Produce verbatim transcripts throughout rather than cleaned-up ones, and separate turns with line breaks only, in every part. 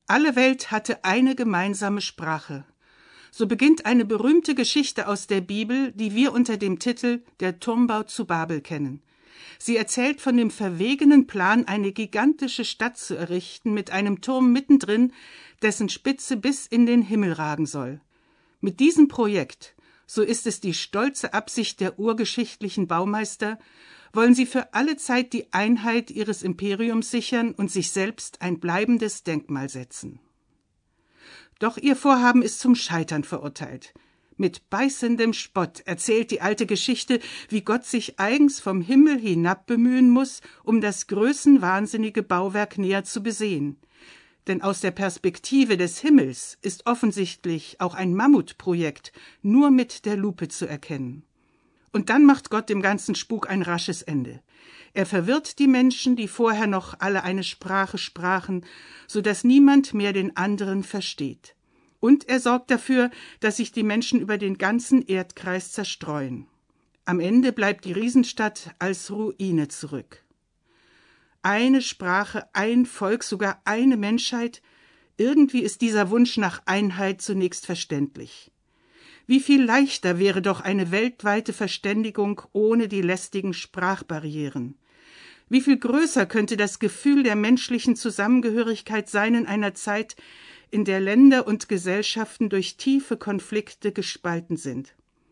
Alle Welt hatte eine gemeinsame Sprache. So beginnt eine berühmte Geschichte aus der Bibel, die wir unter dem Titel »Der Turmbau zu Babel« kennen. Sie erzählt von dem verwegenen Plan, eine gigantische Stadt zu errichten mit einem Turm mittendrin, dessen Spitze bis in den Himmel ragen soll. Mit diesem Projekt, so ist es die stolze Absicht der urgeschichtlichen Baumeister, wollen sie für alle Zeit die Einheit ihres Imperiums sichern und sich selbst ein bleibendes Denkmal setzen. Doch ihr Vorhaben ist zum Scheitern verurteilt. Mit beißendem Spott erzählt die alte Geschichte, wie Gott sich eigens vom Himmel hinab bemühen muss, um das größenwahnsinnige Bauwerk näher zu besehen. Denn aus der Perspektive des Himmels ist offensichtlich auch ein Mammutprojekt nur mit der Lupe zu erkennen. Und dann macht Gott dem ganzen Spuk ein rasches Ende. Er verwirrt die Menschen, die vorher noch alle eine Sprache sprachen, so dass niemand mehr den anderen versteht. Und er sorgt dafür, dass sich die Menschen über den ganzen Erdkreis zerstreuen. Am Ende bleibt die Riesenstadt als Ruine zurück. Eine Sprache, ein Volk, sogar eine Menschheit. Irgendwie ist dieser Wunsch nach Einheit zunächst verständlich. Wie viel leichter wäre doch eine weltweite Verständigung ohne die lästigen Sprachbarrieren. Wie viel größer könnte das Gefühl der menschlichen Zusammengehörigkeit sein in einer Zeit, in der Länder und Gesellschaften durch tiefe Konflikte gespalten sind.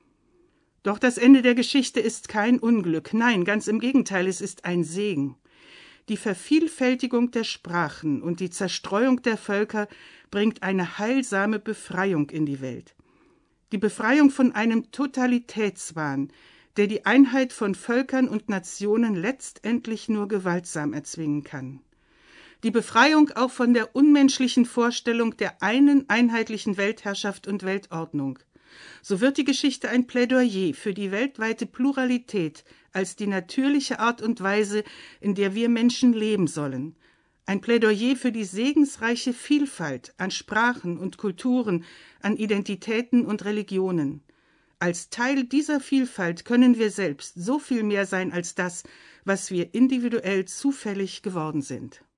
Doch das Ende der Geschichte ist kein Unglück, nein, ganz im Gegenteil, es ist ein Segen. Die Vervielfältigung der Sprachen und die Zerstreuung der Völker bringt eine heilsame Befreiung in die Welt. Die Befreiung von einem Totalitätswahn, der die Einheit von Völkern und Nationen letztendlich nur gewaltsam erzwingen kann. Die Befreiung auch von der unmenschlichen Vorstellung der einen einheitlichen Weltherrschaft und Weltordnung. So wird die Geschichte ein Plädoyer für die weltweite Pluralität als die natürliche Art und Weise, in der wir Menschen leben sollen. Ein Plädoyer für die segensreiche Vielfalt an Sprachen und Kulturen, an Identitäten und Religionen. Als Teil dieser Vielfalt können wir selbst so viel mehr sein als das, was wir individuell zufällig geworden sind.